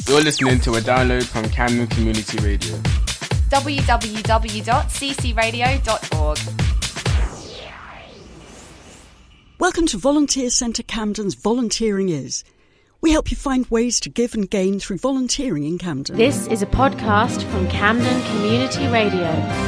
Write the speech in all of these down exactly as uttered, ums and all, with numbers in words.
You're listening to a download from Camden Community Radio. w w w dot c c radio dot org. Welcome to Volunteer Centre Camden's Volunteering Is. We help you find ways to give and gain through volunteering in Camden. This is a podcast from Camden Community Radio.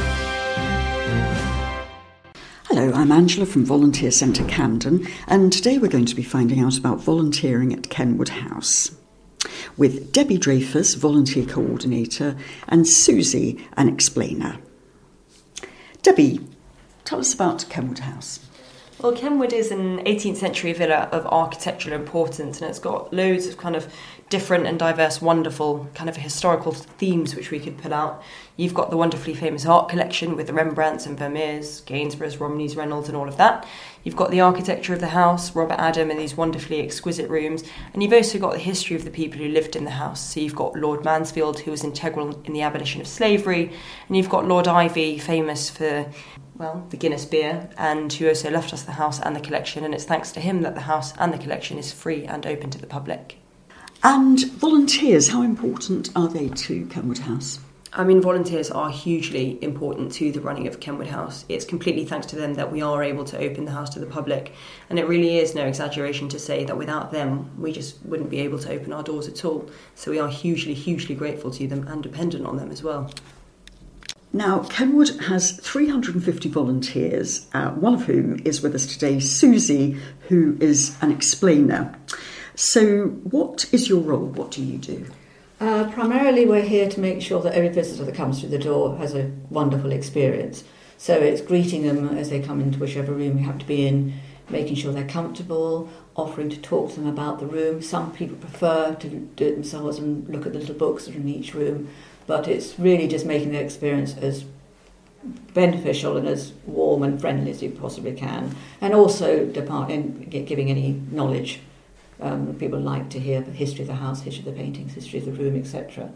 Hello, I'm Angela from Volunteer Centre Camden, and today we're going to be finding out about volunteering at Kenwood House with Debbie Dreyfus, Volunteer Coordinator, and Susie, an explainer. Debbie, tell us about Kenwood House. Well, Kenwood is an eighteenth century villa of architectural importance, and it's got loads of kind of different and diverse, wonderful kind of historical themes which we could pull out. You've got the wonderfully famous art collection with the Rembrandts and Vermeers, Gainsboroughs, Romneys, Reynolds and all of that. You've got the architecture of the house, Robert Adam and these wonderfully exquisite rooms. And you've also got the history of the people who lived in the house. So you've got Lord Mansfield, who was integral in the abolition of slavery. And you've got Lord Ivy, famous for, well, the Guinness beer, and who also left us the house and the collection. And it's thanks to him that the house and the collection is free and open to the public. And volunteers, how important are they to Kenwood House? I mean, volunteers are hugely important to the running of Kenwood House. It's completely thanks to them that we are able to open the house to the public. And it really is no exaggeration to say that without them, we just wouldn't be able to open our doors at all. So we are hugely, hugely grateful to them and dependent on them as well. Now, Kenwood has three hundred fifty volunteers, uh, one of whom is with us today, Susie, who is an explainer. So what is your role? What do you do? Uh, primarily we're here to make sure that every visitor that comes through the door has a wonderful experience. So it's greeting them as they come into whichever room you have to be in, making sure they're comfortable, offering to talk to them about the room. Some people prefer to do it themselves and look at the little books that are in each room, but it's really just making the experience as beneficial and as warm and friendly as you possibly can, and also depart in giving any knowledge. Um, people like to hear the history of the house, history of the paintings, history of the room, et cetera.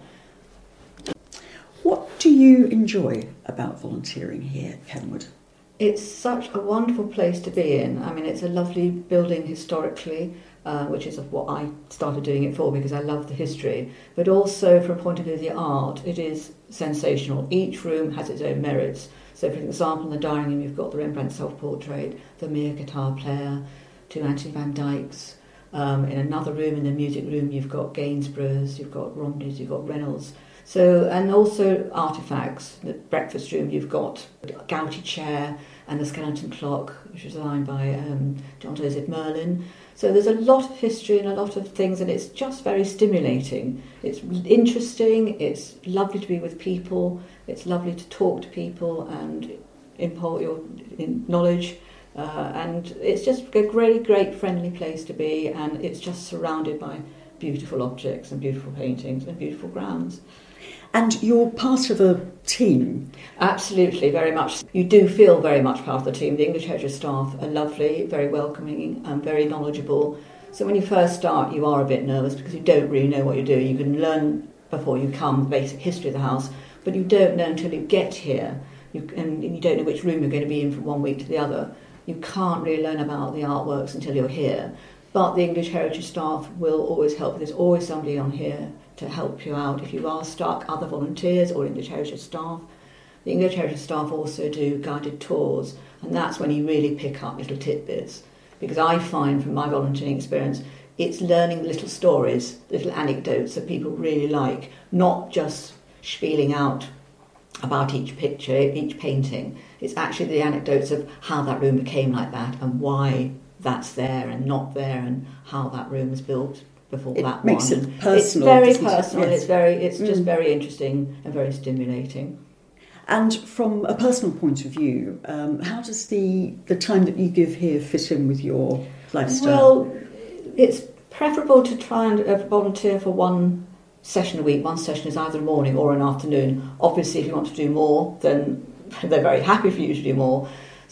What do you enjoy about volunteering here at Kenwood? It's such a wonderful place to be in. I mean, it's a lovely building historically, uh, which is what I started doing it for because I love the history. But also from a point of view of the art, it is sensational. Each room has its own merits. So, for example, in the dining room, you've got the Rembrandt self-portrait, the Vermeer guitar player, two Anthony van Dycks. Um, in another room, in the music room, you've got Gainsboroughs, you've got Romneys, you've got Reynolds. So, and also artefacts. The breakfast room, you've got a gouty chair and the skeleton clock, which was designed by um, John Joseph Merlin. So there's a lot of history and a lot of things, and it's just very stimulating. It's interesting, it's lovely to be with people, it's lovely to talk to people and impart your knowledge. Uh, and it's just a great, great friendly place to be, and it's just surrounded by beautiful objects and beautiful paintings and beautiful grounds. And you're part of a team? Absolutely, very much. You do feel very much part of the team. The English Heritage staff are lovely, very welcoming and very knowledgeable. So when you first start, you are a bit nervous because you don't really know what you're doing. You can learn before you come the basic history of the house, but you don't know until you get here. You, and you don't know which room you're going to be in from one week to the other. You can't really learn about the artworks until you're here. But the English Heritage staff will always help. There's always somebody on here to help you out if you are stuck, other volunteers or English Heritage staff. The English Heritage staff also do guided tours, and that's when you really pick up little tidbits. Because I find from my volunteering experience, it's learning little stories, little anecdotes that people really like, not just spieling out about each picture, each painting. It's actually the anecdotes of how that room became like that and why that's there and not there and how that room was built before it that makes one. It personal. It's very personal. It? Yes. It's very. It's mm. just very interesting and very stimulating. And from a personal point of view, um, how does the the time that you give here fit in with your lifestyle? Well, it's preferable to try and uh, volunteer for one session a week. One session is either a morning or an afternoon. Obviously, if you want to do more, then they're very happy for you to do more.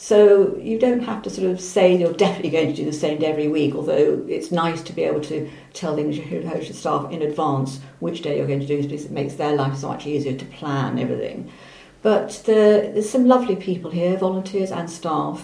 So you don't have to sort of say you're definitely going to do the same day every week, although it's nice to be able to tell the English Heritage staff in advance which day you're going to do this, because it makes their life so much easier to plan everything. But the, there's some lovely people here, volunteers and staff.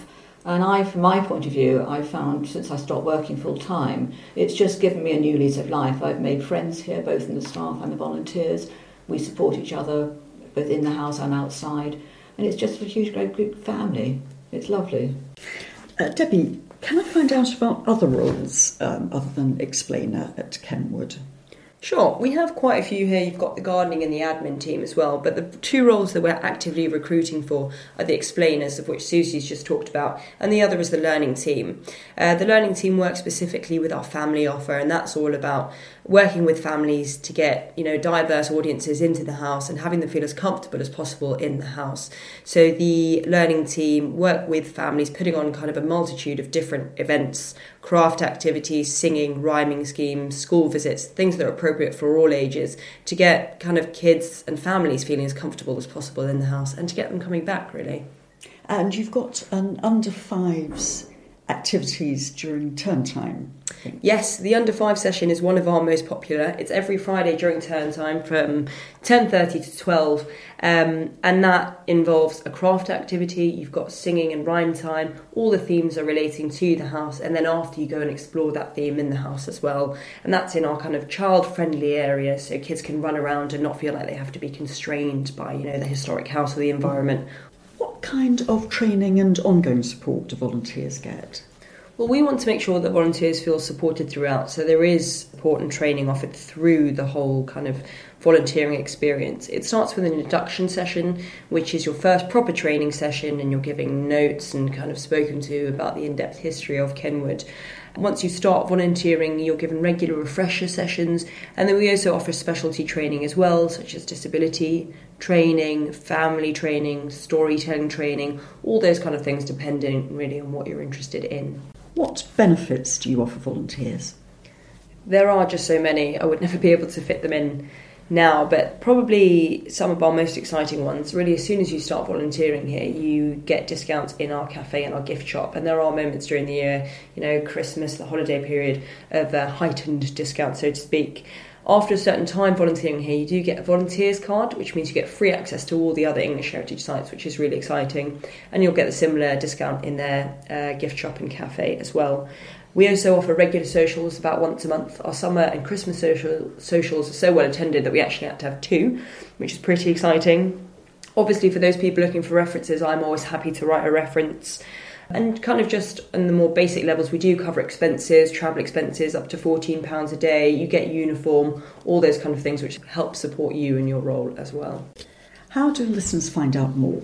And I, from my point of view, I've found since I stopped working full time, it's just given me a new lease of life. I've made friends here, both in the staff and the volunteers. We support each other, both in the house and outside. And it's just a huge, great group family. It's lovely. Uh, Debbie, can I find out about other roles um, other than explainer at Kenwood? Sure, we have quite a few here. You've got the gardening and the admin team as well, but the two roles that we're actively recruiting for are the explainers, of which Susie's just talked about, and the other is the learning team. Uh, the learning team works specifically with our family offer, and that's all about working with families to get, you know, diverse audiences into the house and having them feel as comfortable as possible in the house. So the learning team work with families, putting on kind of a multitude of different events, craft activities, singing, rhyming schemes, school visits, things that are appropriate for all ages, to get kind of kids and families feeling as comfortable as possible in the house and to get them coming back, really. And you've got an under fives activities during term time. Yes, the under five session is one of our most popular. It's every Friday during term time from ten thirty to twelve, um, and that involves a craft activity. You've got singing and rhyme time. All the themes are relating to the house, and then after you go and explore that theme in the house as well. And that's in our kind of child-friendly area, so kids can run around and not feel like they have to be constrained by, you know, the historic house or the environment. What kind of training and ongoing support do volunteers get? Well, we want to make sure that volunteers feel supported throughout, so there is support and training offered through the whole kind of volunteering experience. It starts with an induction session, which is your first proper training session, and you're giving notes and kind of spoken to about the in-depth history of Kenwood. Once you start volunteering, you're given regular refresher sessions, and then we also offer specialty training as well, such as disability training, family training, storytelling training, all those kind of things, depending really on what you're interested in. What benefits do you offer volunteers? There are just so many. I would never be able to fit them in now, but probably some of our most exciting ones. Really, as soon as you start volunteering here, you get discounts in our cafe and our gift shop, and there are moments during the year, you know, Christmas, the holiday period, of a heightened discount, so to speak. After a certain time volunteering here, you do get a volunteers card, which means you get free access to all the other English heritage sites, which is really exciting, and you'll get a similar discount in their uh, gift shop and cafe as well. We also offer regular socials about once a month. Our summer and Christmas social, socials are so well attended that we actually had to have two, which is pretty exciting. Obviously, for those people looking for references, I'm always happy to write a reference. And kind of just on the more basic levels, we do cover expenses, travel expenses up to fourteen pounds a day. You get uniform, all those kind of things which help support you in your role as well. How do listeners find out more?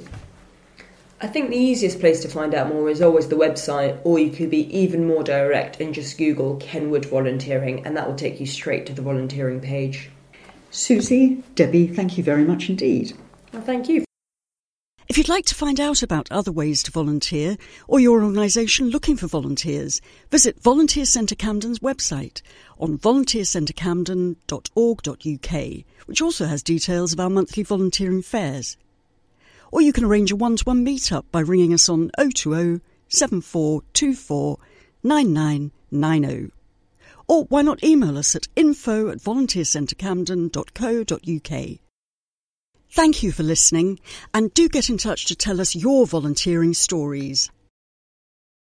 I think the easiest place to find out more is always the website, or you could be even more direct and just Google Kenwood Volunteering, and that will take you straight to the volunteering page. Susie, Debbie, thank you very much indeed. Well, thank you. If you'd like to find out about other ways to volunteer, or your organisation looking for volunteers, visit Volunteer Centre Camden's website on volunteer centre camden dot org dot U K, which also has details of our monthly volunteering fairs. Or you can arrange a one-to-one meet-up by ringing us on oh two oh, seven four two four, nine nine nine oh. Or why not email us at info at volunteer centre camden dot co dot U K. Thank you for listening, and do get in touch to tell us your volunteering stories.